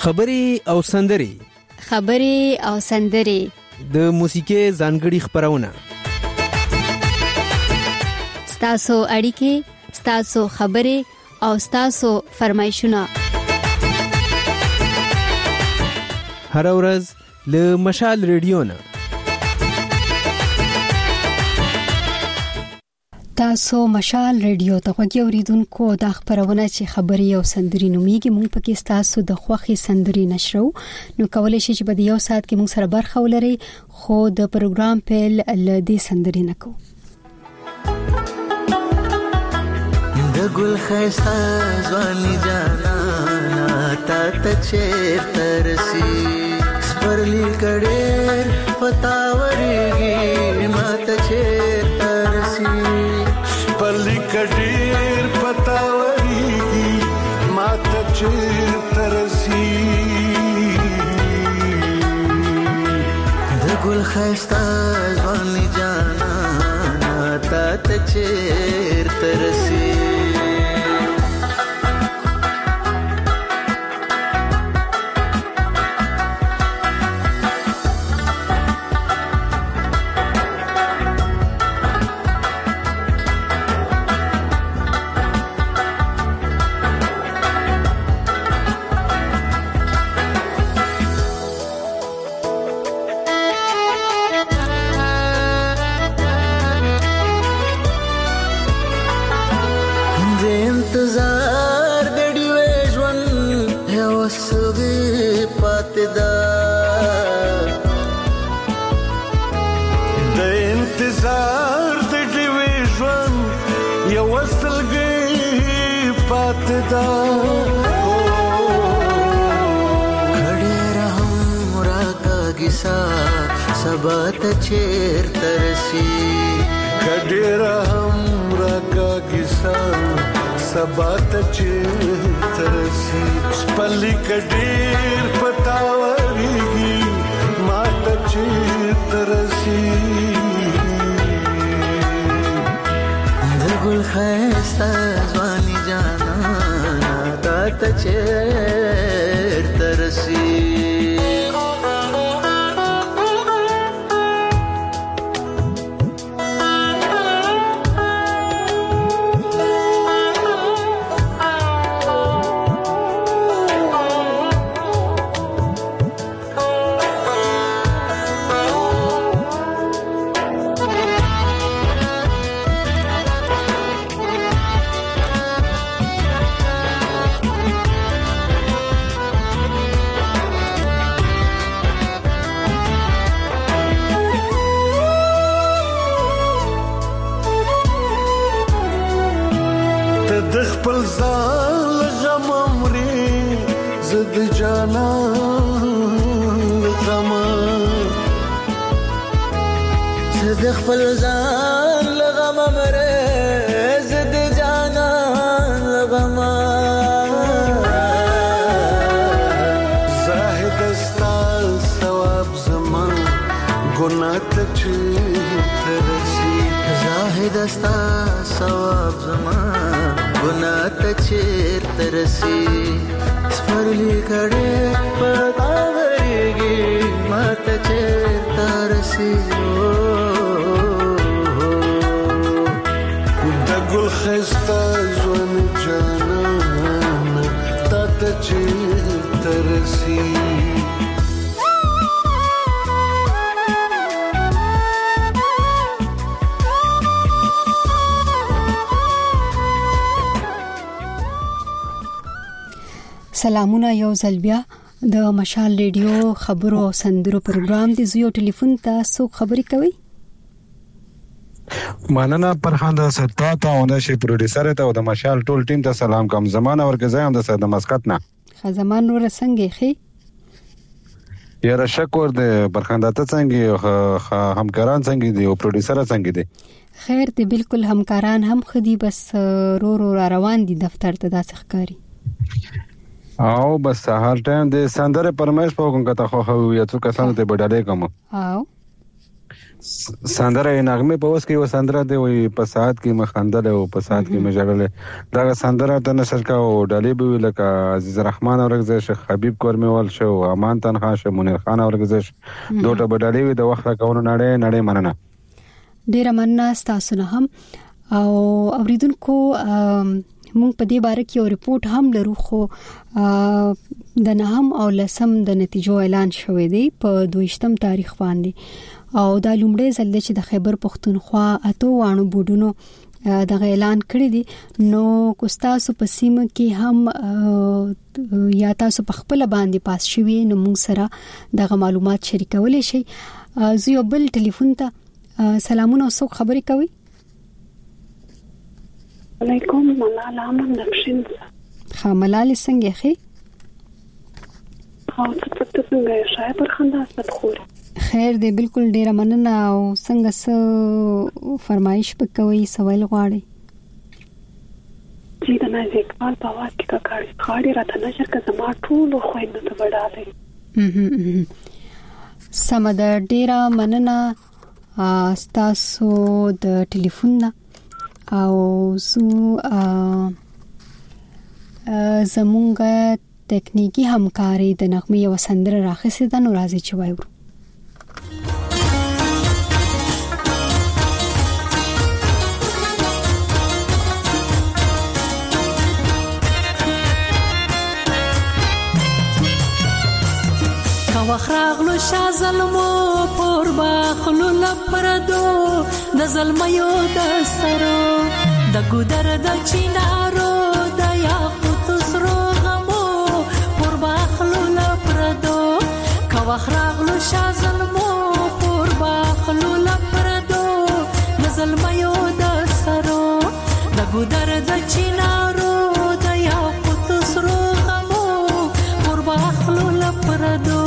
خبرې او سندرې د موسیقي ځانګړي خبرونه ستاسو اړیکې، ستاسو خبرې او ستاسو فرمایشونه هر ورځ له مشال ریډیو نه. تاسو مشال ریډیو ته غوږی اوریدونکو، د خبرونه چې خبري او سندري نوميږي، مونږ پکې تاسو د خوخي سندري نشرو. نو کولای شئ چې په یو ساعت کې مونږ سره برخه ولرئ، خو د پروګرام پیل لدې سندري نکو. د ګل خيستا ځواني جانا تا ته چیرته رسي، سپرلی کډېر پتاورېږي ما ته چیرته رسي، سپرلی کډېر پتاورېږي ما ته چیرته رسي. د ګل خيستا ځواني جانا تا ته چیرته رسي. سبا ته چیرته رسي، کډېره هم راکاږي سبا ته چیرته رسي، سپرلی کډېر پتاورېږي ما ته چیرته رسي. د ګل خيستا ځواني جانا تا ته چیرته رسي. د خپل ځان لغم مره زد جانا لغم زاهد استا ثواب زمان ګناه ته چیرته رسي، زاهد استا ثواب زمان ګناه ته چیرته رسي، سپرلی کډېر پتاورېږي ما ته چیرته رسي. ګل خيستا ځواني جانا تا ته چیرته رسي. سلامونه یو ځل بیا د مشال ریډیو خبرو او سندرو پروګرام دی. زیو ټلیفون ته څوک خبري کوي؟ مننه پرخانده ستا ته او د شي پروډوسر ته او د مشال ټول ټیم ته سلام کوم. زمانه ورګزای هم د سره د مسقط نه خزمان نور څنګه خي یاره شکر د پرخانده ته څنګه همکاران څنګه دي او پروډوسر څنګه دي؟ خیر دي، بالکل همکاران هم خدي، بس رو روان دي دفتر ته داسې ښکاری او بس هر ټایم د سندره پرمایش په کوم کته خو یا څو کسانو ته بدلې کوم. او سندره نغمه په وس کې و سندره دی وي په ساعت کې مخندل او په ساعت کې مجړل دا سندره د نشر کا او ډالې به لکه عزیز الرحمن اورغزه شیخ حبیب کورمیوال شو امان تنها شو منیر خان اورغزه دوټه بدالې د وخت راکونو نړۍ مننه ډیر مننه تاسو نه هم او اوریدونکو مونږ په دې باره کې یو ریپورت هم لرو خو د نهم او لسم د نتیجو اعلان شوی دی په 22 تاریخ باندې او دا لومړی ځل چې د خیبر پختونخوا اته وانو بورډونو د اعلان کړی دی نو کوستاسو په سیمه کې هم یا تاسو په خپل باندې پاس شوي نو موږ سره دغه معلومات شریکولای شي زه یو بل ټلیفون ته سلامونه او څوک خبرې کوي علیکم ملال امن نقشین ملال څنګه خې او څه څنګه شای پر خندا ست خور خیر دی بالکل ډیر مننه او څنګه څه فرمایش وکوي سوال غواړي چې دا نه ځکه په واټ کې کاړي خاړي راته نشر که زما ټول خوينه ته وډاله سمه ډیر مننه تاسو د ټلیفون نه او زمونږه تکنیکی همکاري د نغمه یو سندره راخصه د نو راځي چې وایو وخراغلو شا ظلمو پور باخلو لپردو د ظلمیو د سرو د ګودر د چینارو د یاقوت سرو غمو پور باخلو لپردو کا وخراغلو شا ظلمو پور باخلو لپردو د ظلمیو د سرو د ګودر د چینارو د یاقوت سرو غمو پور باخلو لپردو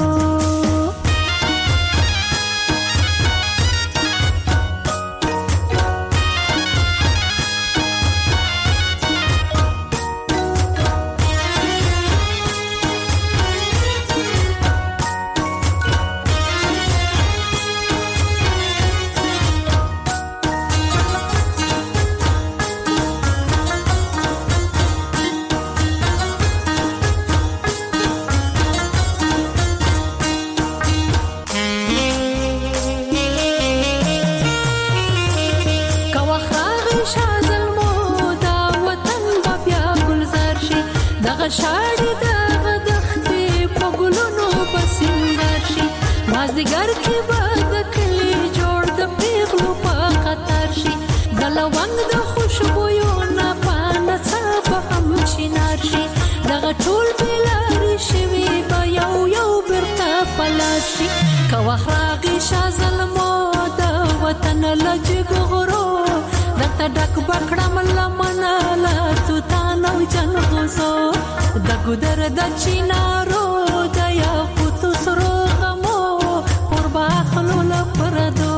شاړې د دختې په ګلونو پسندر شي مازدیګر کې به د کلي جوړ د پیغلو په خطر شي د لونګ د خوشبویو نه پانه څه به هم شینار شي دغه ټول بلارې شوي به یو بیرته پلار شي که وخت راغی شا ظلمو د وطن له جګو غرو درته ډک به کړم لمنه له توتان او جلغوزو د ګودر د چینارو د یاقوت سرو غمو پر باخلو لپردو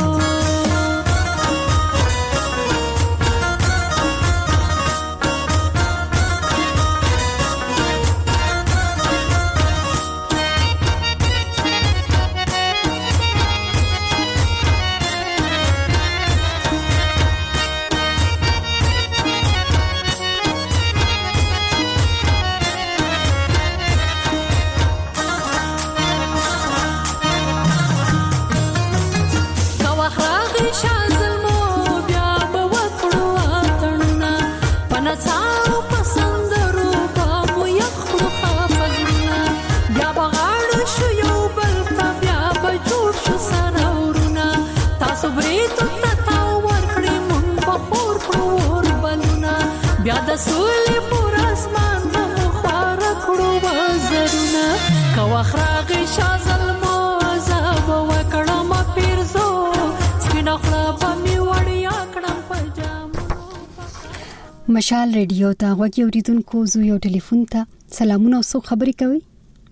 بیا د سولې پر اسمان مو خوار کړو وزرونه کا وخراغ شا ظلمو زاب وکړم پیرزو سپینا خراب می وړیا کړم پجام مشال ریډیو ته غوږی اوریدونکو زو یو ټلیفون ته سلامونه او څو خبرې کوي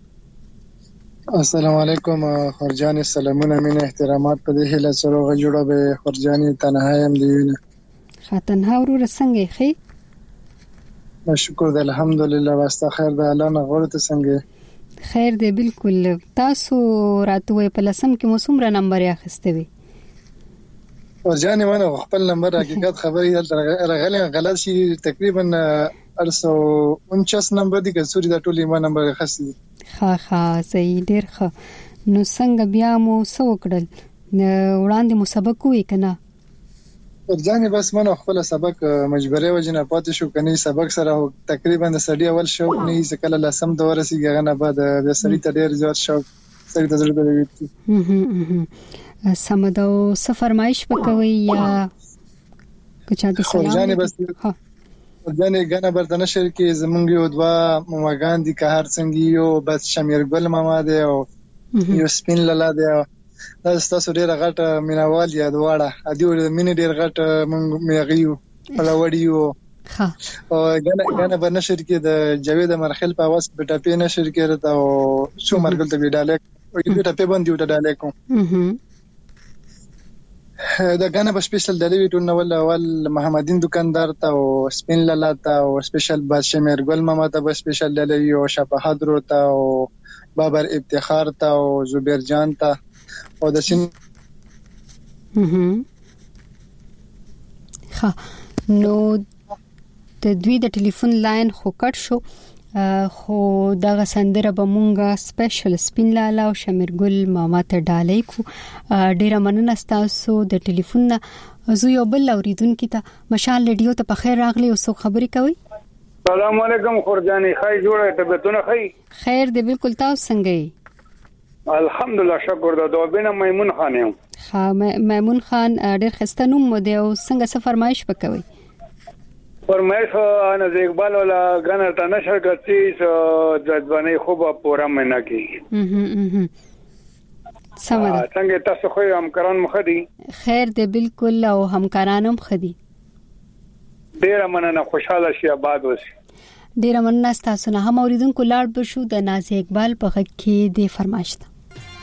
السلام علیکم خورجان سلامونه مين احترامات په دې هله سره جوړه به خورجاني تنهایم دیونه خاطنها ورور څنګه خې شکر دی الحمدلله واسطه خیر ده الله نه غوړته څنګه خیر دی بالکل تاسو راتوي په لسم کې موسم را نمبر اخیسته وي ورجاني وانا خپل نمبر حقیقت خبري راغلی غلط شي تقریبا 849 نمبر دي که سوري دا ټول ما نمبر خاصي ها صحیح ډیر ښه. نو څنګه بیا مو سو کړل وړاندې مو سبق وی کنه؟ ورجاني بس منو خپل سبق مجبورې وجنه پاتې شو کني سبق سره تقریبا د سړی اول شو نه ځکه لسم دور سي غنه بعد د سړی ته ډیر زیات شو سړی ته ضرورت دی. سمدو سفرمایش وکوي یا کچا د سلام ورجاني بس ورجاني غنه بردنه شر کې زمونږ یو دوا ماګان دي که هر څنګه یو بس شمیر ګل ماما دی او یو سپین لاله دی. دا تاسو ډیر غټ مینوال یا دواړه ادي مين ډیر غټ مونږ میغیو پلوړیو ها او غنه بنشر کې د جاوید مرخل په واس په ټاپې نشر کې راته او شو مرګل ته ویډاله او دې ټاپې باندې وټه ډاله کوم دا غنه په سپیشل دلی ټول نو اول محمدین دکاندار ته او سپین لاله ته او سپیشل بادشمیر ګل ماما ته په سپیشل دلی او شفاحت ته او بابر افتخار ته او زبیر جان ته او د سین ها نو د دوی د ټلیفون لاین خو کټ شو خو دغه سندره به مونږه سپیشل سپین لاله او شمیر ګل ماما ته ډالې کو. ډیره مننه تاسو د ټلیفون نه. زه یو بل اوریدونکو ته مشال ریډیو ته په خیر راغلی او څو خبرې کوي. السلام علیکم خورجانی خای جوړه طبيعتونه خای خیر دی بالکل. تاسو څنګه یې؟ الحمدلله شکر د دوبینه میمون خان یم. ها میمون خان ډیر خسته نوم مو دی او څنګه څه فرمایش وکوي؟ فرمایش انا ز اقبال ولا غنر ته نشر کړي د ځواني خوب پورا مینه کی سمه څنګه تاسو خو همکاران مخدي؟ خیر دی بالکل او همکارانم خدي. ډیر مننه خوشاله شي آباد وسی. ډیر مننه تاسو نه. هم اوریدونکو لاړ بشو د ناز اقبال په غږ کې دی فرمایش ده.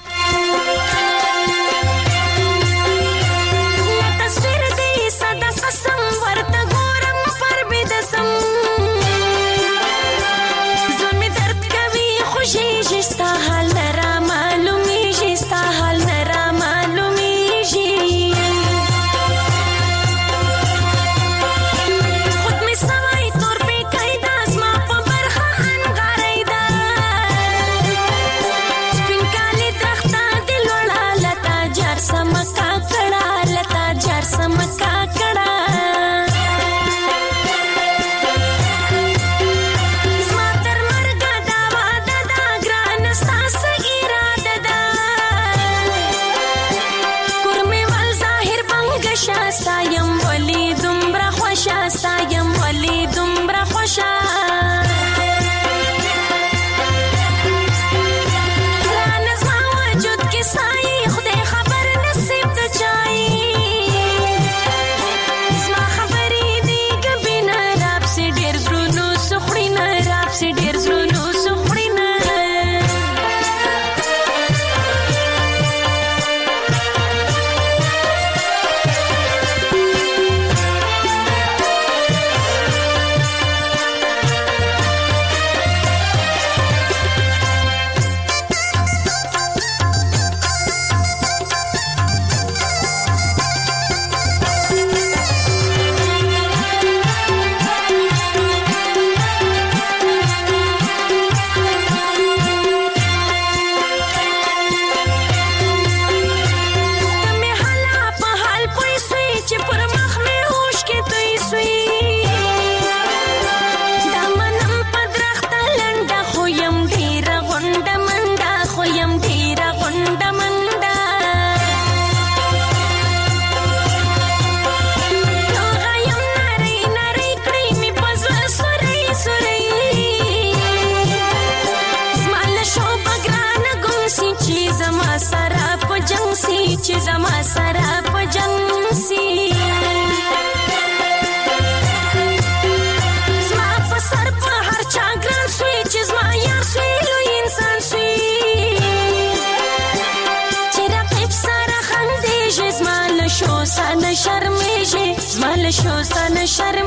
شو سن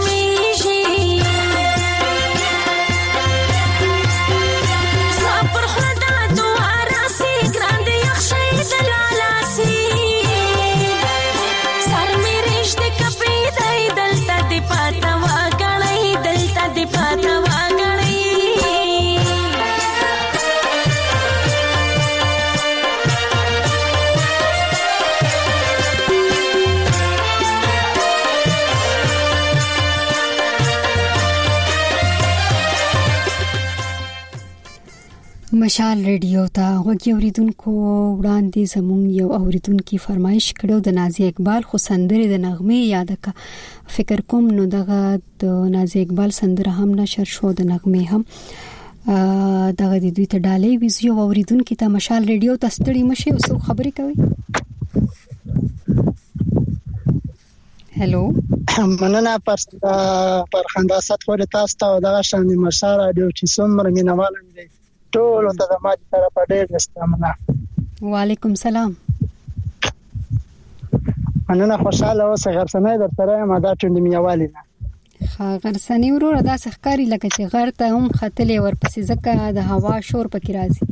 شرمیږي صبر خدا دعا راسي ګران دي یخشي دلاله سي سر مشال ریډیو ته غوږی اوریدونکو وړاندې زموږ یو اوریدونکو فرمایش کړو د نازي اقبال خو سندره د نغمه یاد کا فکر کوم نو دغه د نازي اقبال سندره هم نشر شو د نغمه هم دغه د دوی ته ډالې ویزیو اوریدونکو ته مشال ریډیو ته ستړي مشه او څو خبرې کوي. هلو مننه پر خنداست خو تاسو ته دغه شان مشال رادیو چې څومره مینوالم دي ټول ته د ماجی طرف ډېر استمنه. وعلیکم سلام. مننه خوشاله اوسه غرسنه در سره ما دا چوند میوالي نه غرسنی ورور دا سخکاری لکه چې غر ته هم خطلې ورپسې زکه د هوا شور پکې راځي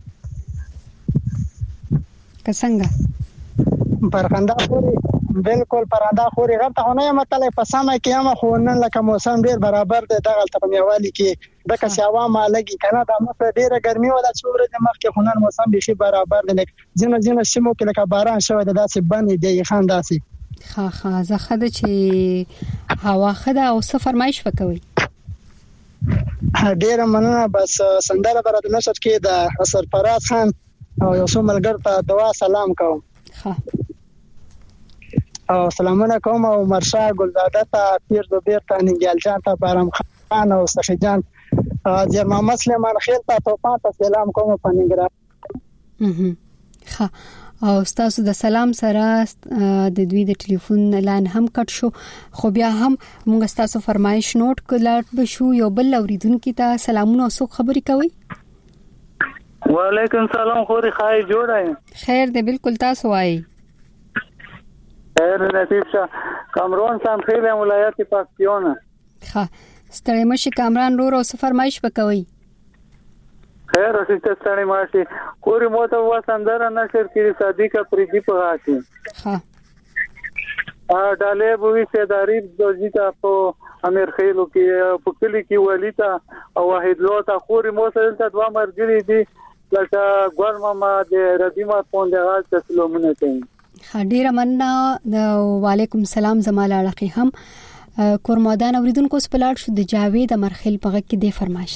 کڅنګه پرخنده خوري بالکل پراندا خوري غر ته نه مطلب په سمه کې هم خو نن لکه موسم ډیر برابر دی دغه ته میوالي کې د کسي عوامه لګي کنه د مخ ډیره ګرمي ولا څوره د مخ کې خونن موسم بيخي برابر دی لکه ځینې سیمو کې لکه باران شوی د داسې باندې دی خانداسي خا زه خده چې هوا خده او څه فرمایش وکوي ډیره مننه بس سندره برات نشر کې د سرفراز خان او یو څو ملګر ته دعا سلام کوم. ها او سلامونه کوم او مرشا ګلزاده ته پیر دو بیرته ننګیال جان ته بارم خان او سخی جان زیر محمد سلیمان خیل ته توپان ته سلام کوم په نګرا. ها او تاسو د سلام سره د دوی د ټلیفون لاین هم کټ شو خو بیا هم موږ تاسو فرمایش نوٹ کړل بشو یو بل اوریدونکو ته سلامونه او خبرې کوي. وعلیکم سلام خوري خای جوړای خیر دې بالکل تاسو وایي خیر نصیب شه کامران سم خیله ولایت پاکستان. ها ستړي مشي کامران رور او فرمایش وکوي. خیر اوسې ستړي ماشي خوري مو ته وسندره نشر کړي صادقه پریدي په غاټي. ها ډالې بوې سیداری دوجیتا په امیر خیلو کې په کلی کې ولیتا او واحد لوتا خوري مو سره ته دوا مرګري دي لکه ګورمما د ردیما پوندغال تسلومونه کوي. ډیره مننه وعلیکم سلام زماله علاقه هم کورمادان اوریدونکو سپلاړ شو د جاوید امرخیل په غږ کې د فرمایش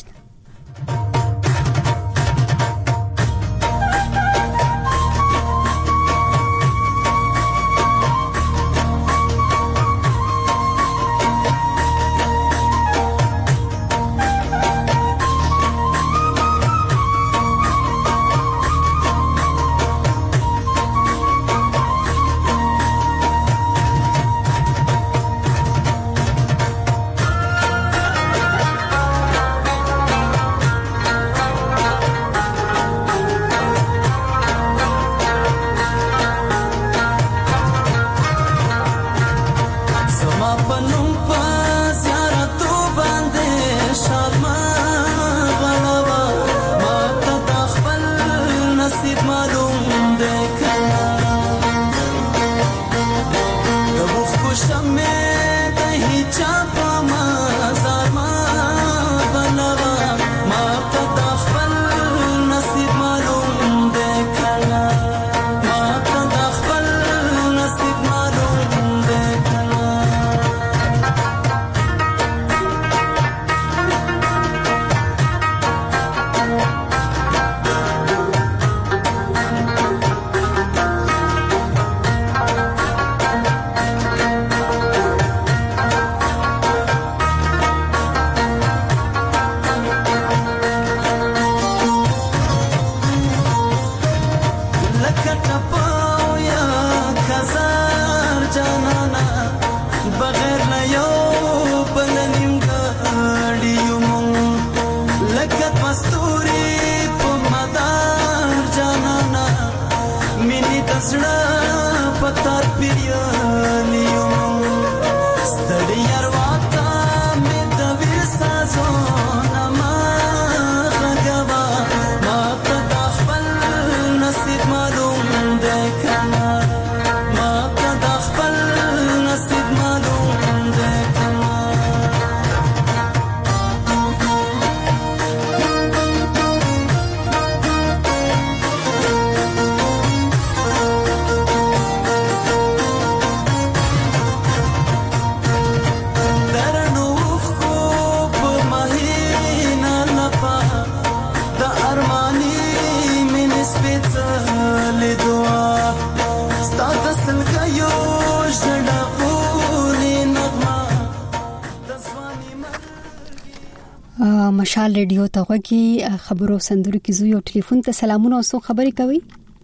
مشال ریډیو ته غوږی خبرو سندرو کې زو یو ټلیفون ته سلامونه او خبرې کوي.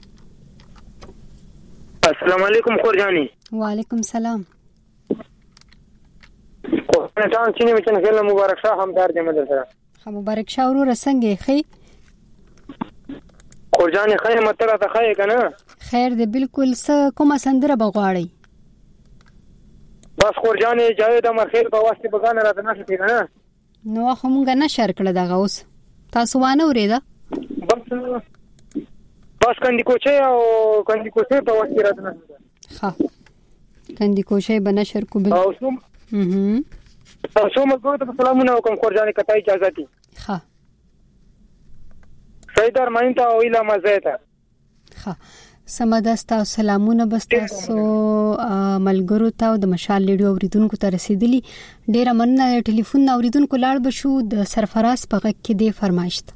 السلام علیکم خورجانی. وعلیکم سلام. خورجان چینه مچن خیلی مبارک شاه همدار دې مدرسه. مبارک شاه ورو رسنګي خي. خورجانی خیر متره ته خیر کنه. خیر دې بالکل څه کومه سندره بغواړي. بس خورجانی جاوید امر خیر په واسطه بغانه راته نشته کنه. نو همغه نشر کړه دغه اوس تاسو وانه اوریدا بس کندي کوچه او کندي کوچه په واسطه راته نشته. ها کندي کوچه بنشر کو بل او سوم تاسو موږ ته سلامونه کوم خورجانی کته اجازه دي. ها سیدار ماینتا او اله مزه ها سمدستا سلامونه بستاسو ملګرو ته د مشال ریډیو اوریدونکو ته رسیدلی. ډیره مننه. ټلیفون اوریدونکو لاړ بشو د سرفراز په غږ کې دی فرمایشت.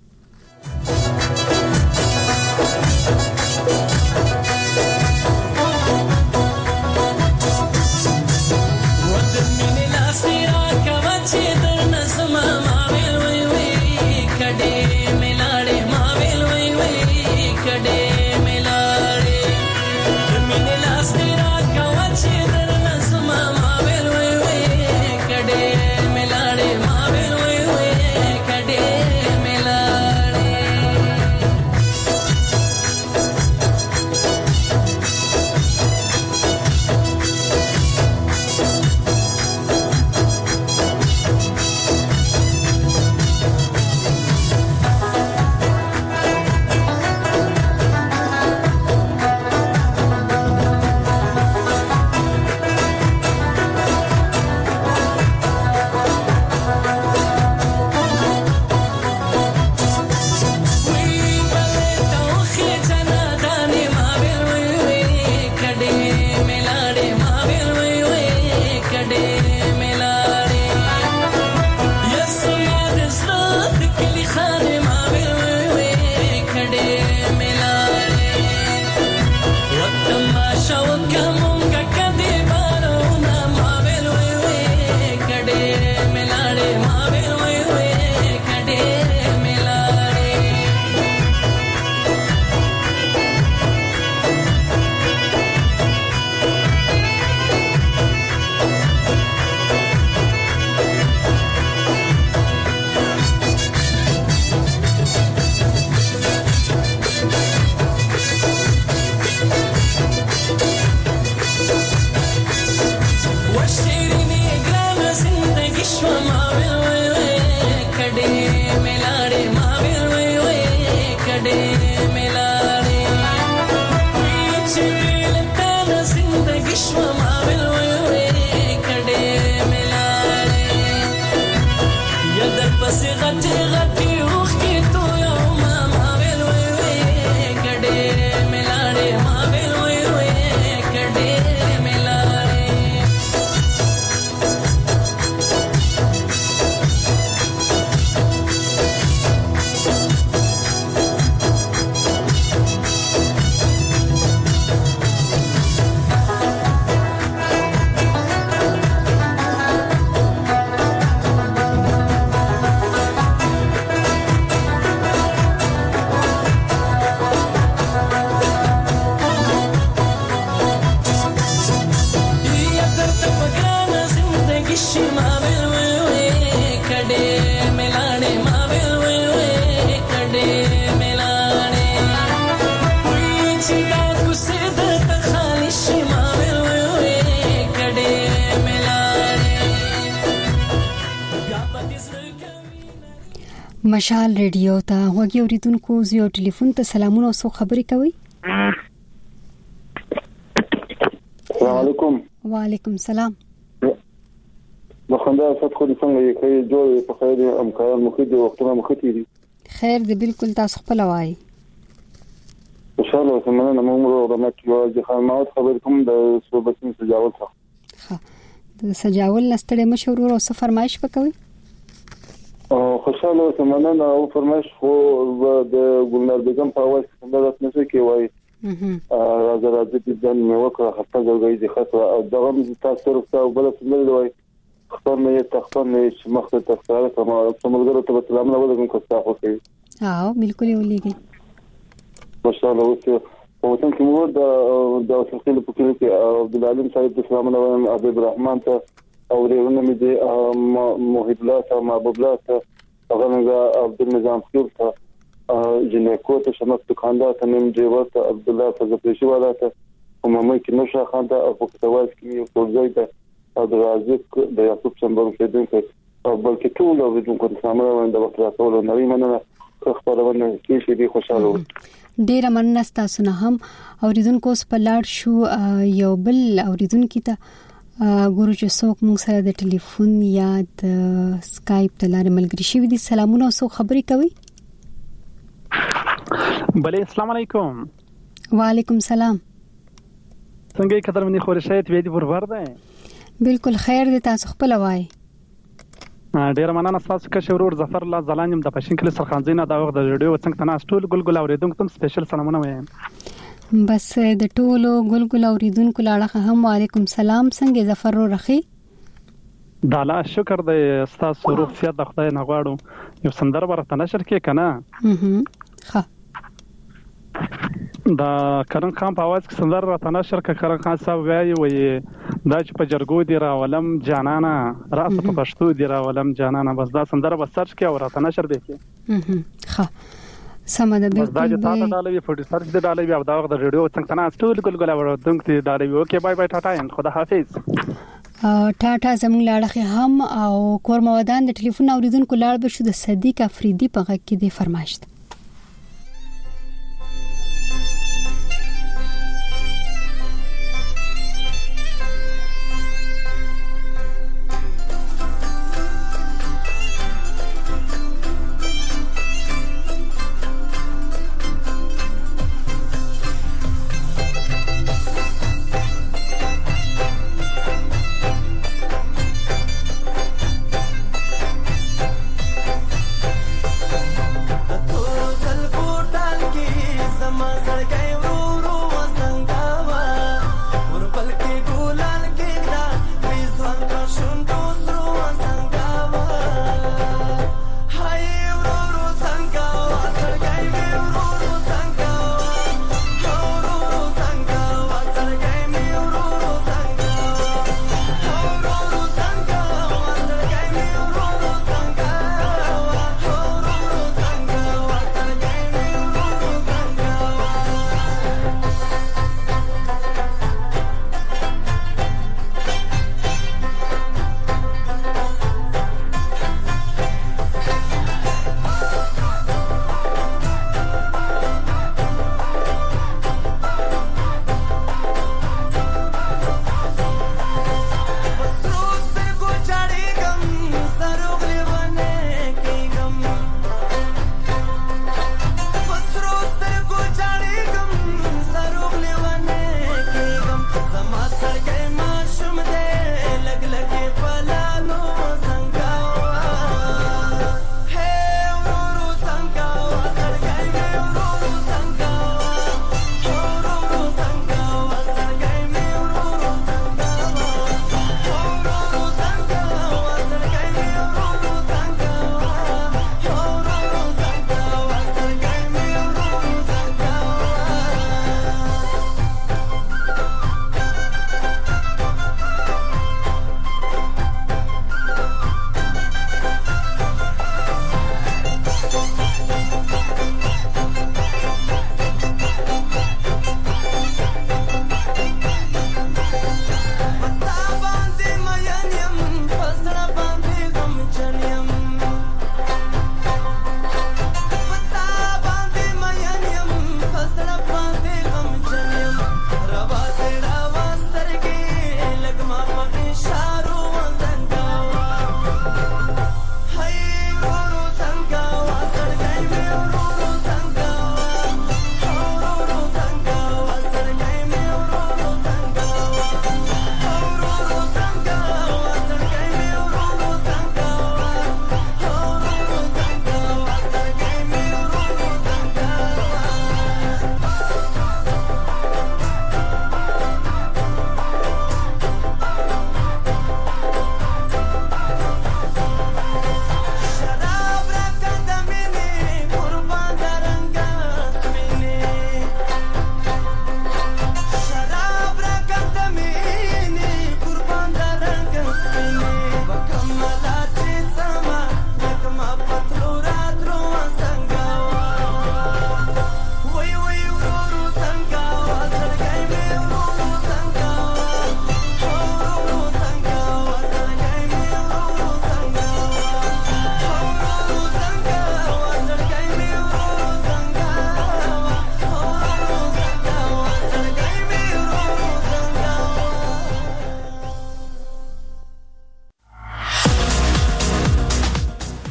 مشال ریډیو ته غوږی اوریدونکو زیو ټلیفون ته سلامونه او خبرې کوي. السلام علیکم. وعلیکم سلام. بخنده ست خو دې څنګه یې کوي جوړ په خیر امکان مخې د وختونو مخې دي. خیر دې بالکل تاسو خپل وایي. ان شاء الله سمونه موږ رمټ یو ځخه ما خبر کوم د صوبتین سجاول څخه. ها د سجاول نستړې مشور او څه فرمایش وکوي. خوشاله سمونه او فرمایش خو د ګلنار بیگم په اواز څنګه راځي نشي کې وایي. راځي د دن مې وکړه هفته ځای دي خاصه او دغه تاسو سره بل څه وایي. خپل نه تخپل نه چې مخ ته تخاره کما څومره ته سلام نه ولګم کوستا خو کوي بالکل ولېږي ماشاءالله اوس په وطن کې مو د وسیله په کې کې عبد العلیم صاحب د سلام نه وایم عبد الرحمن ته او ورونه مې د موحد الله ته محبوب الله ته هغه عبد النظام خير ته جنکو ته شمس دکاندار ته نیم جیوت عبد الله فزپېشي والا ته مې کې نوشه خان ته او په تواز کې پورځي ته او د رازق د یعقوب څنګه ورسېدل ته بلکې ټول او د کوم سلام نه د وخت راټول نوې مننه خبرونه کې شي خوشاله ډیره مننه تاسو نه هم اوریدونکو سپلاړ شو یو بل اوریدونکو ته ګورو چې څوک موږ سره د ټلیفون یا د سکایپ ته لاره ملګری شي دي سلامونه او خبرې کوي بله السلام علیکم وعلیکم السلام څنګه قدر منی خورشایت ویدی پرور ده بالکل خیر دي تاسو خپل وای ډیر مننه تاسو که شورور ظفر الله زلانیم د پښین کلی سرخانزینه دا وخت د ریډیو څنګه تناس ټول ګلګل اوریدونکو تم سپیشل سلامونه وایم بس د ټولو ګلګل اوریدونکو لاړه هم وعلیکم السلام څنګه ظفر رخي دالا شکر د تاسو روغتیا د خدای نه غواړو یو سندره ورته نشر کې کنه ښه دا کرن خان په आवाज کې سندره راته نشر کې کرن خان صاحب وایي دا چې په جرګو دی راولم جانانا راس په پښتو دی راولم جانانا بس دا سندره بس سرچ کې او راته نشر دی کې ښه سمه ده بالکل دا چې تاسو ډالوي په سرچ دی ډالوي او دا د ریډیو څنګه تناس ټول ګلګل اوریدونکو ډالوي اوکې بای بای ټاټا خدا حافظ ټاټا زموږ لاړه هم او کور مودان د ټلیفون اوریدونکو لاړ به شو د صدیق افریدي په غږ کې دی فرمایشت Aku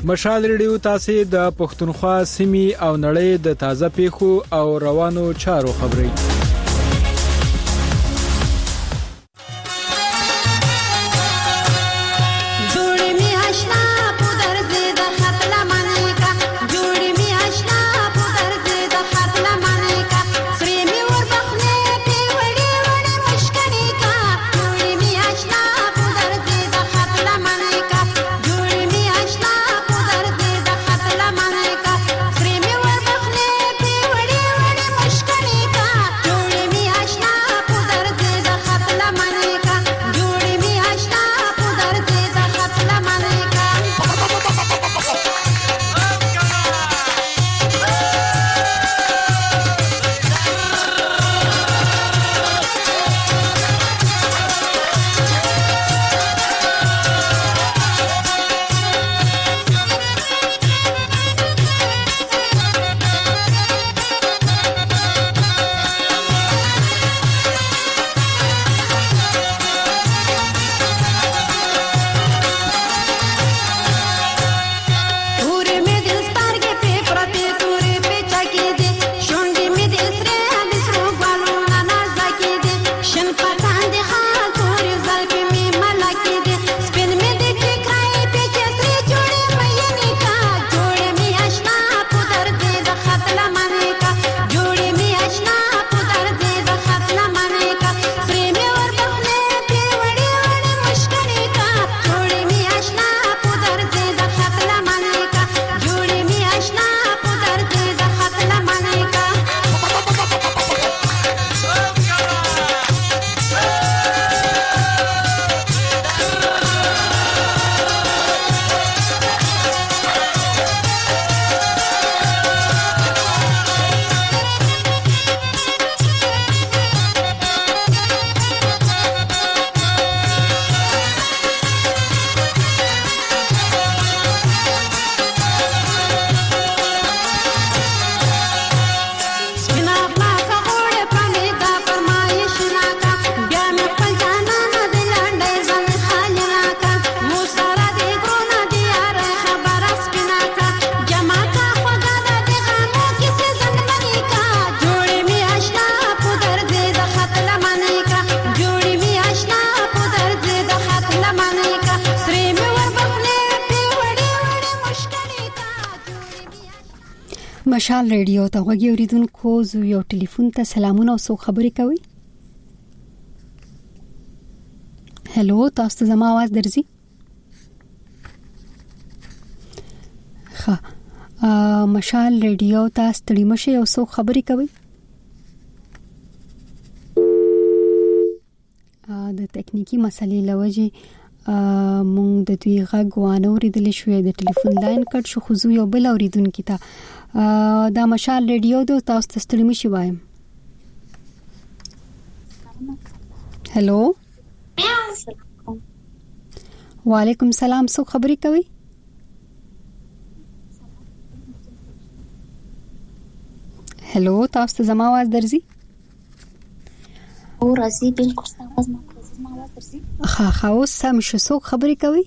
مشال ریډیو تاسو د پښتونخوا سیمې او نړۍ د تازه پیښو او روانو چارو خبري مشال ریډیو ته غوږی اوریدونکو زو یو ټلیفون ته سلامونه او سو خبري کوي. هلو تاسو ته زما आवाज درځي؟ ها مشال ریډیو ته ستړي مشه او سو خبري کوي. د تکنیکی مسلې لوجه مونږ د دوی غږ وانه اوریدل شوې د ټلیفون لاین کټ شو خو زو یو بل اوریدونکو ته دا مشال ریډیو د تاسو ته ستړي مشي وایم. هلو وعلیکم سلام سو خبري کوي. هلو تاسو ته زما आवाज درځي؟ او راځي بالکل आवाज ما درځي. ها اوس سم شو سو خبري کوي.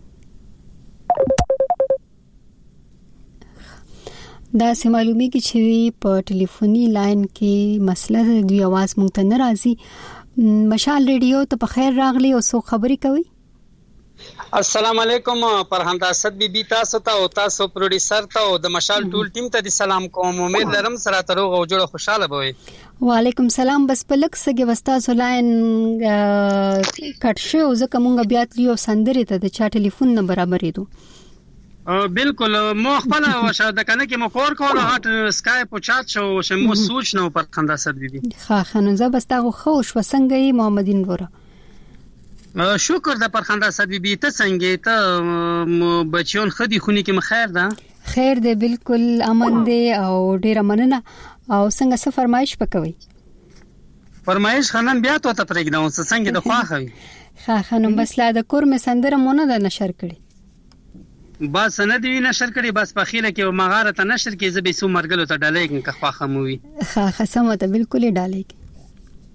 دا سه معلومیږي چې په ټلیفوني لاین کې مسله د دوی आवाज مونږ ته ناراضي. مشال ریډیو ته په خیر راغلی او سو خبري کوي. السلام علیکم فرهنګ اسد بي تاسو ته او تاسو پروډوسر ته او د مشال ټول ټیم ته د سلام کوم. امید لرم سره تروغ او جوړه خوشاله بوي. وعلیکم سلام. بس په لک سګه وستا سلاین کټ شو ځکه مونږ بیا تلیو سندري ته د چا ټلیفون نه برابرې دو. بالکل مو خپل وشه د کنه کې مو کور کول هټ اسکایپ او چات شو مو سوچ نو پر خندا صد بي. ها خنوزه بس تا خوش وسنګي محمدین وره. شکر د پر خندا صد بي ته څنګه ته بچون خدي خوني کې مخیر ده. خیر ده بالکل امن ده او ډیر مننه. او څنګه څه فرمایش پکوي؟ فرمایش خنن بیا ته پرېږدم څنګه د خواخوي. ها خنم بس لا د کور می سندره مونږ نه نشر کړي. بس نه دی نشر کړي بس په خیله کې مغاره ته نشر کې زبې سو مرګلو ته ډالې کې خواخه موي. ها سمه ته بالکل ډالې کې.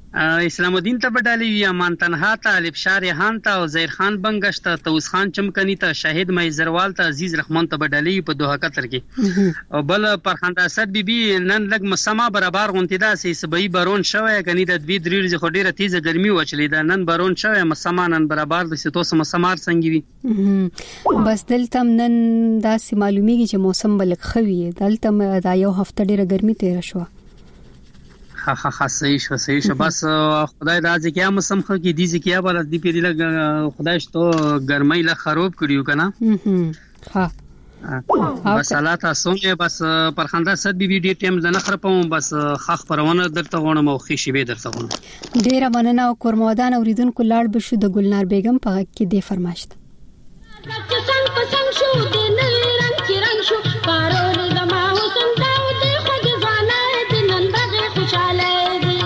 اسلام الدین ته بدالي امان تنها ته الف شارحان ته او زهیر خان بنگشت ته توس خان چمکنی ته شاهد مېزروال ته عزیز رحمان ته بدالي په دوه قطر کې او بل پرخنده اسد بي بي نن لګ مسما برابر غونتی دا سي سبي بارون شوه کني د دوی درې ورځې خډيره تیزه ګرمي وچلې دا نن بارون شوه مسما نن برابر د ستوس مسمار څنګه وي بس دلته نن دا سي معلومیږي چې موسم بلک خوي دلته دا یو هفته ډیره ګرمي تیر شو ها صحیح شو بس خدای دا ځکه موسم خو کې دي ځکه بل دې پیری لګ خدای شتو ګرمۍ لا خراب کړیو کنه ها بس الله تاسو نه بس پرخنده صد بي بي ډي ټیم نه خرپوم بس خاخ پرونه درته غونم او خشي به درته غونم ډیره مننه او کورمودان اوریدونکو لاړ بشو د ګلنار بیگم په کې دی فرمایشت څنګه پسند شو د نوې رنگ کې رنگ شو پارول زما حسن دا د خوږ ځانه د نن بغه خوشاله دي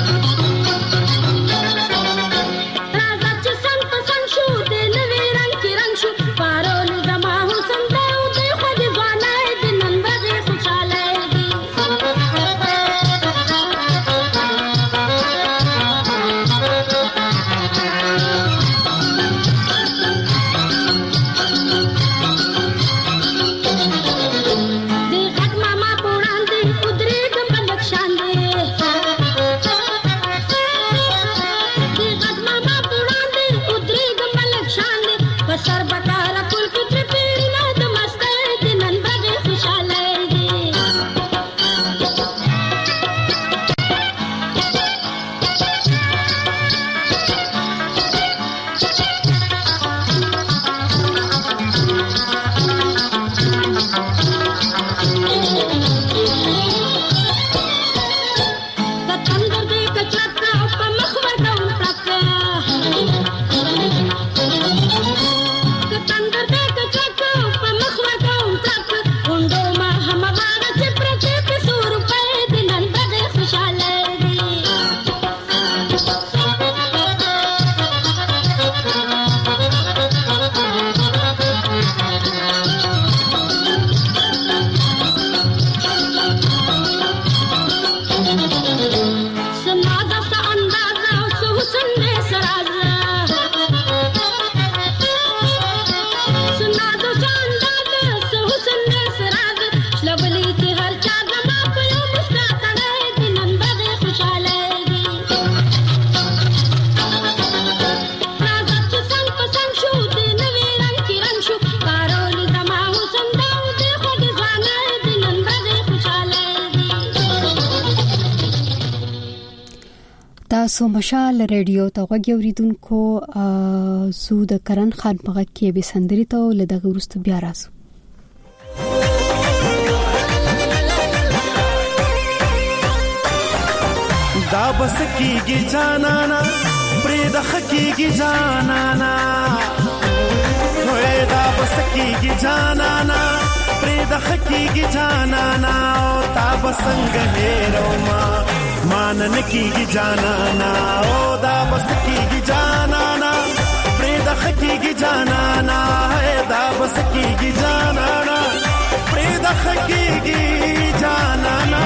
راځه چې څنګه پسند شو د نوې رنگ کې رنگ شو پارول زما حسن دا د خوږ ځانه د نن بغه خوشاله دي تاسو مشال ریډیو ته غوږی اوریدونکو زو د کرن خان په غږ کې به سندري ته لدغه ورستو بیا راځو دا بس کیږي جانانا پرې د خکیږي جانانا وې دا بس کیږي جانانا پرې د خکیږي جانانا او تا بسنګ هېرو مانن کیږي جانانا او دا بس کیږي جانانا پرې د خکیږي جانانا دا بس کیږي جانانا پرې د خکیږي جانانا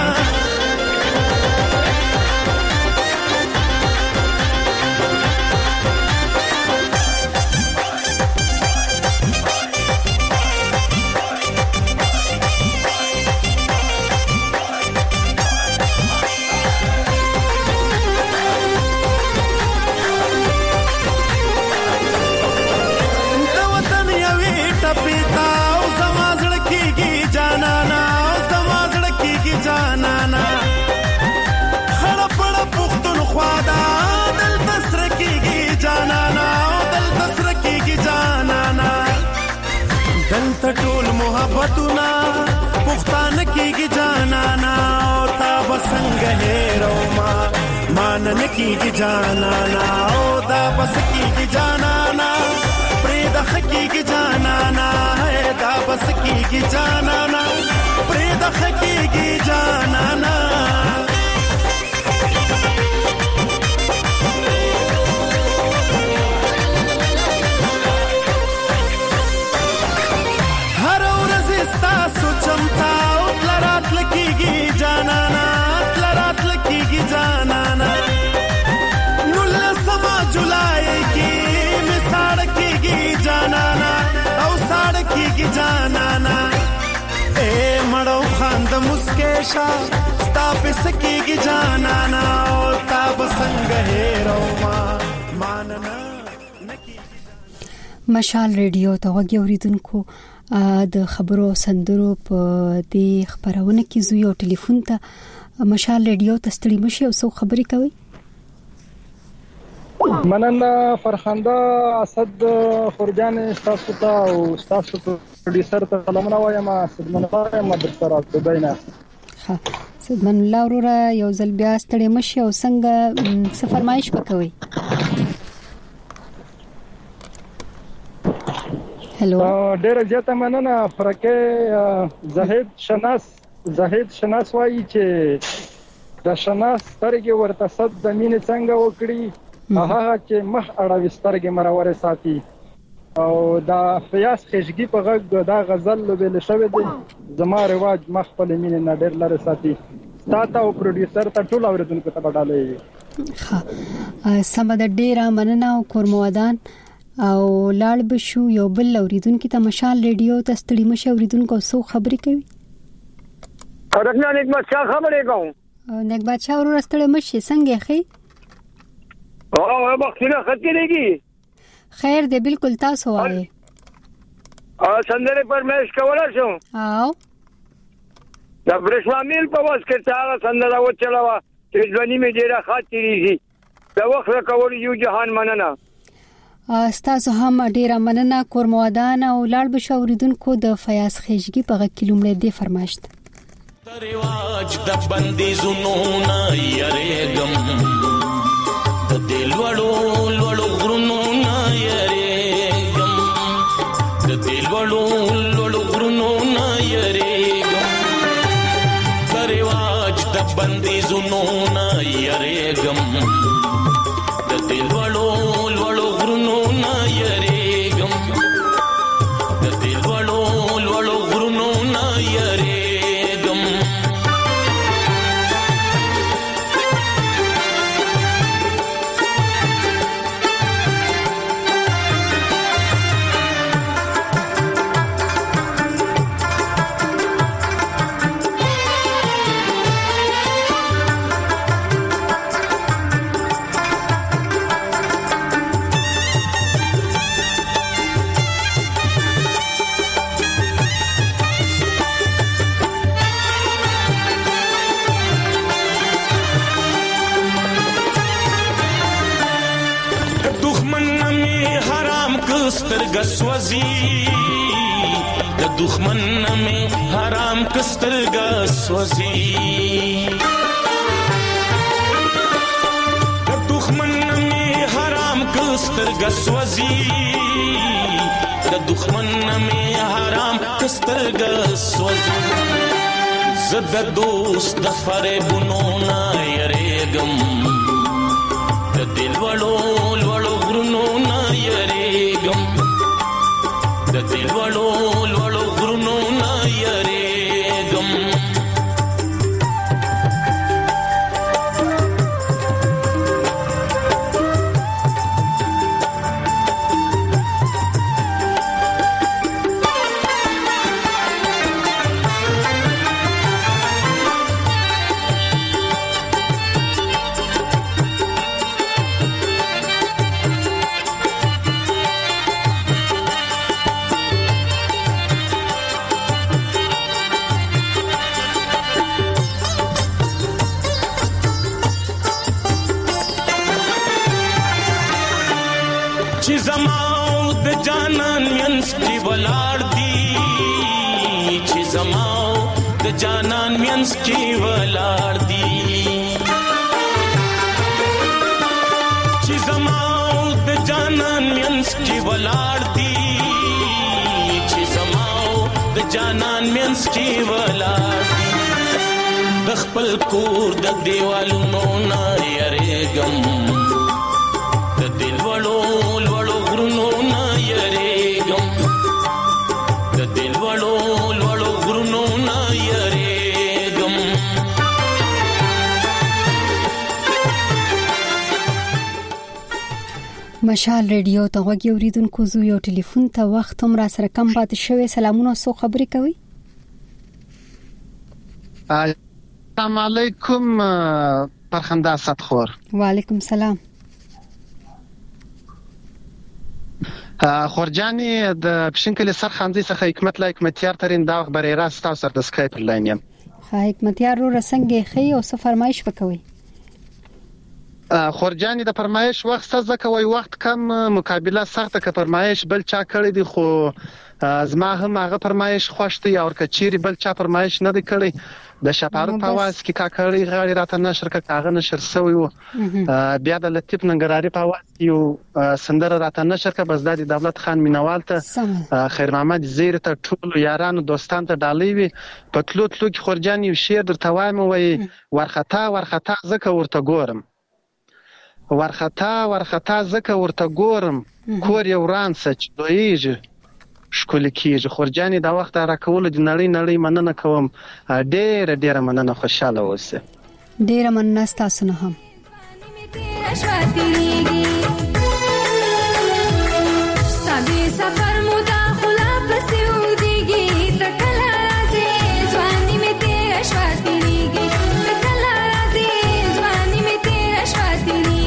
دلته ټول محبتونه پښتانه کېږي جانانا او تا بسنګ هېرو مانن کېږي جانانا او دا بس کېږي جانانا پرې د خکېږي جانانا دا بس کېږي جانانا پرې د خکېږي جانانا سوچمتا او تلرات لکیږي جانانا تلرات لکیږي جانانا همیشه ستا په سکیږي جانانا او تا بسنګ هېرو ماننا مشال ریډیو ته وګورئ اوریدونکو د خبرو سندرو په دې خبرونه کې زوی او ټلیفون ته مشال ریډیو ته ستړي مشي او څو خبرې کوي. مننه فرخنده اسد خورجان تاسو ته او تاسو پروډوسر ته سلامونه وایم. صدمن وایم در سره دوبینا. ها صدمن الله وروره یو ځل بیا ستړي مشي او څنګه څه فرمایش وکوي. هلو ډېر زیاته مننه فرکه زاهد شناس وایي چې د شناس سترګې ورته صد د مینې څنګه وکړي هغه چې مخ اړوي سترګې مرور ساتي او دا فیاض خشګي په غږ دا غزل ویل شوی دی زما رواج مخ په مینې نه ډېر لاره ساتي. تاسو او پروډوسر ته ټول اوریدونکو ته بداله ها سم د ډېر مننه او کورمودان او لاړ بشو یو بل اوریدونکو ته مشال ریډیو ته ستړي مشه اوریدونکو څو خبرې کوي. خدای نعمت شاه خبرې کوم. نعمت شاه ورور ستړي مشه څنګه خې؟ او بخښنه خطرېږي. خیر دې بالکل تاسو وایي. سندره پرمیش کولا شو. او دا برشوامل په واس کې تا سندره و چلاوه چې ځواني مې ډیره خاطرېږي. دا وخت کول یو جهان مننه. ستاسو هم ډیره مننه کورمودان او لاړ بشو اوریدونکو د فیاض خشګي په غږ کې لومړی دی فرمایشت. رواج د بندیزونو نه یریګم د دل وړو غرونو نه یریګم د دل وړو غرونو نه یریګم د رواج د بندیزونو نه یریګم د دل وړو غرونو نه یریګم د دل وړو غرونو نه یریګم. سترګسوځي د دښمن مې حرام کسترګسوځي د دښمن مې حرام کسترګسوځي د دښمن مې حرام کسترګسوځي زد دوست د فریبونو نه یریګم د دل وړو غرونو نه یریګم د دل وړو غرونو نه یریګم. چې زماو د جانان مینس کې ولاړ دی چې زماو د جانان مینس کې ولاړ دی چې زماو د جانان مینس کې ولاړ دی چې زماو د جانان مینس کې ولاړ دی د خپل کور د دیوالونو نه یریګم د دل وړو غرونو نه یریګم د دل وړو غرونو نه یریګم. مشال ریډیو ته وګورئ اوریدونکو زو یو ټلیفون ته وخت هم را سره کم پات شوی. سلامونه سو خبرې کوي. السلام علیکم پرخنده اسدخور. وعلیکم سلام. خورجانی د پښینکل سرخانځي څخه حکمت لا حکمتیار ترين دا خبري راست او سر د اسکایپ لاین یم. حکمتیار رو رسنګي خي او څه فرمایش وکوي. خورجانی د فرمایش وخت څه کوي وخت کم مقابله سخته ک فرمایش بل چا کړی دی خو زما هم هغه فرمایش خوشتي او کچيري بل چا فرمایش نه دی کړی د شپارو په واس کې کاکړی غاړي راته نشر کاغه نشر سوی وو بیا د لطیف ننګرهاري په واس یو سندره راته نشر ک بس د دولت خان مینوال ته خیر محمد زیر ته ټول یارانو دوستان ته ډالۍ وي په تلو کې خورجانی یو شعر درته وایم وای ورختا زکه ورته ګورم ورختا زکه ورته ګورم کور یو رانسه چې دویږي شکل کیږي. خورجانی دا وخت را کول د نړۍ مننه کوم. ډېر مننه خوشاله اوسه. ډېر مننه تاسو نه هم. ستاسو سفر مداخله پسودیږي تکلا راځي ځواني می تیر شواتېږي تکلا راځي ځواني می تیر شواتېږي.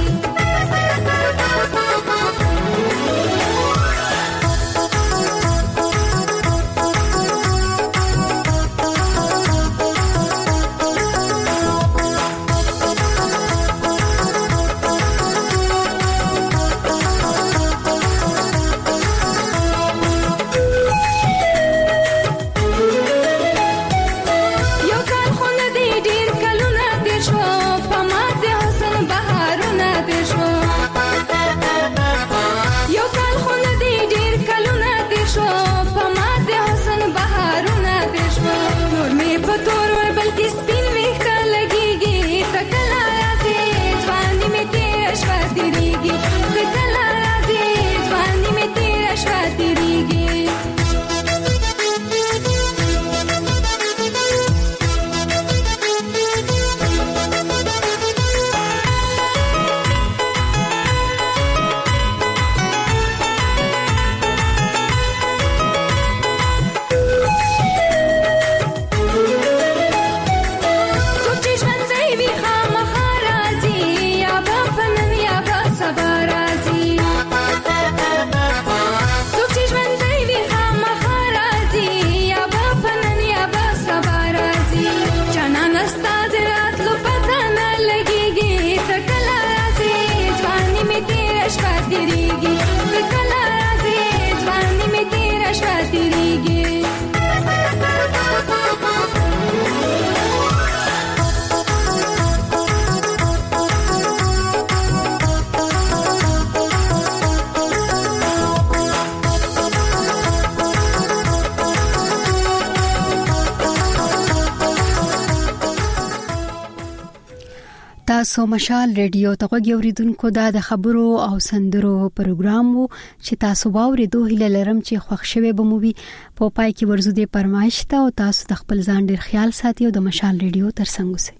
تاسو مشال ریډیو ته غوړیدونکو د خبرو او سندرو پروګرام وو چې تاسو باورې دوه هله لرم چې خوښ شوي بموي په پای کې ورزو دې پرمایش ته او تاسو د خپل ځان ډیر خیال ساتي او د مشال ریډیو ترڅنګ اوسئ.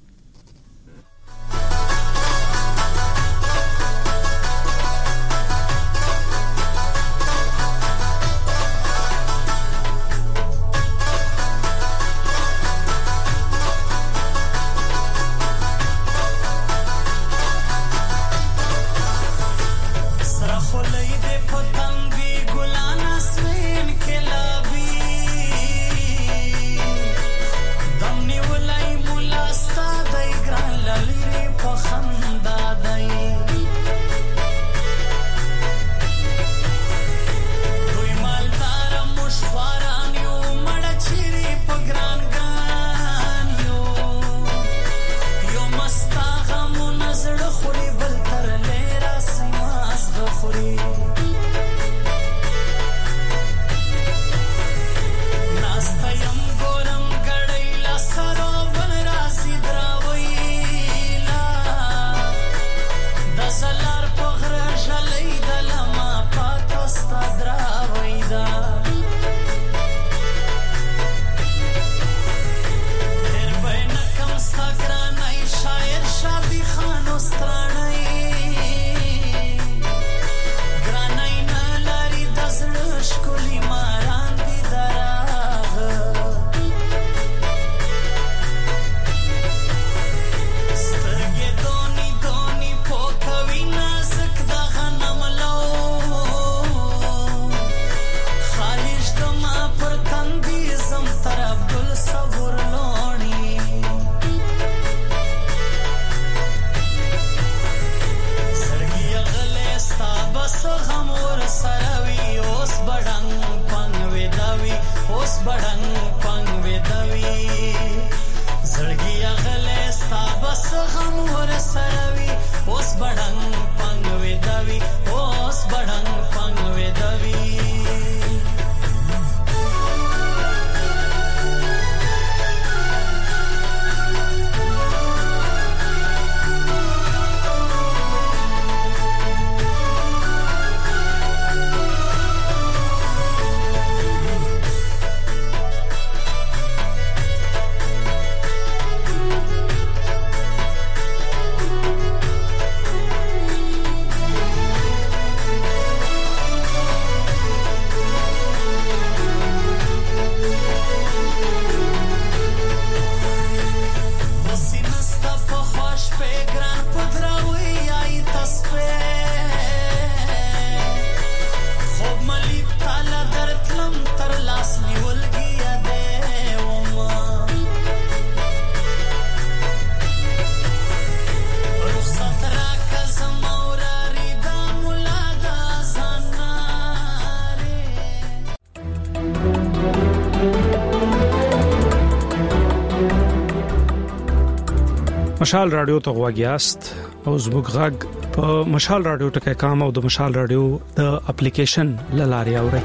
Stop. مشال رادیو ته غواګیاست او زموږ غږ په مشال رادیو ټکي کام او د مشال رادیو د اپلیکیشن لاري اوري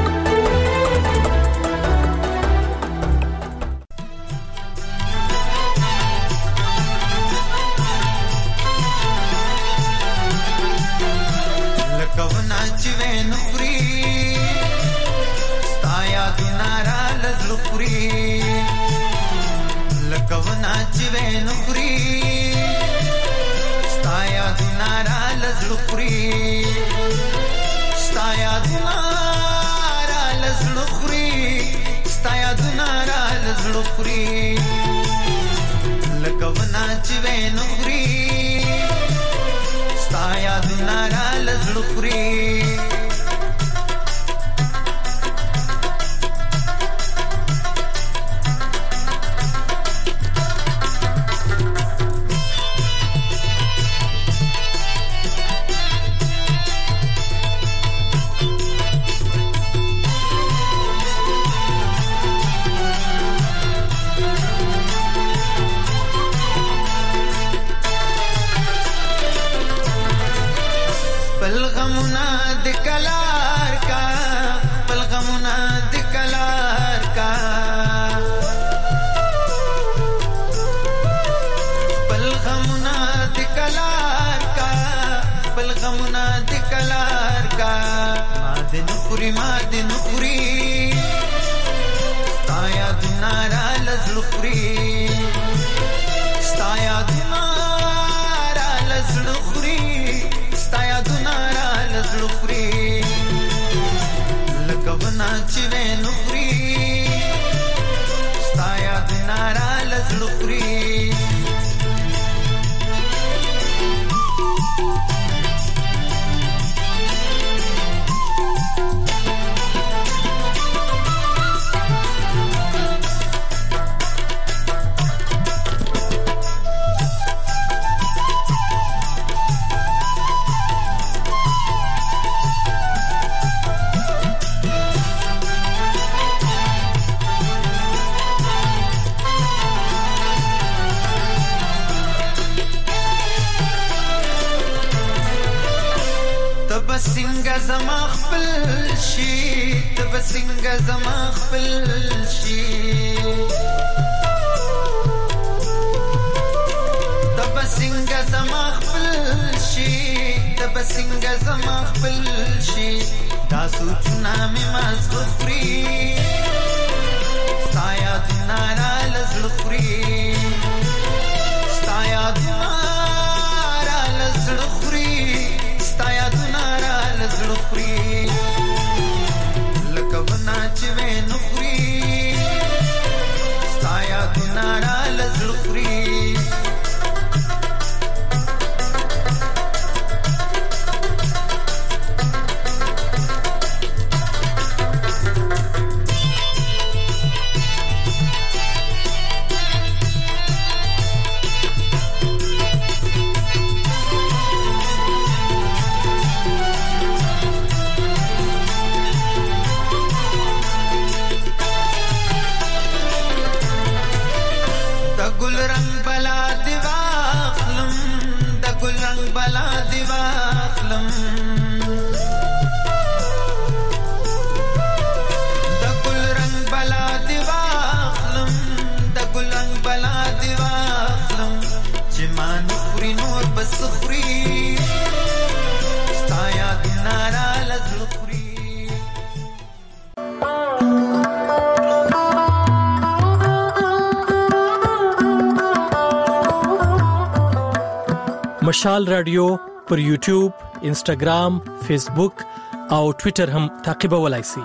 مشال رادیو پر یوټیوب، انسټاګرام، فیسبوک او ټوئیټر هم تعقیبولای شئ.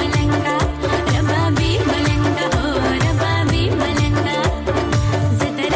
Zedar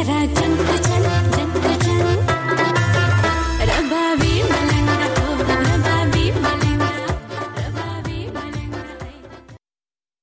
राजा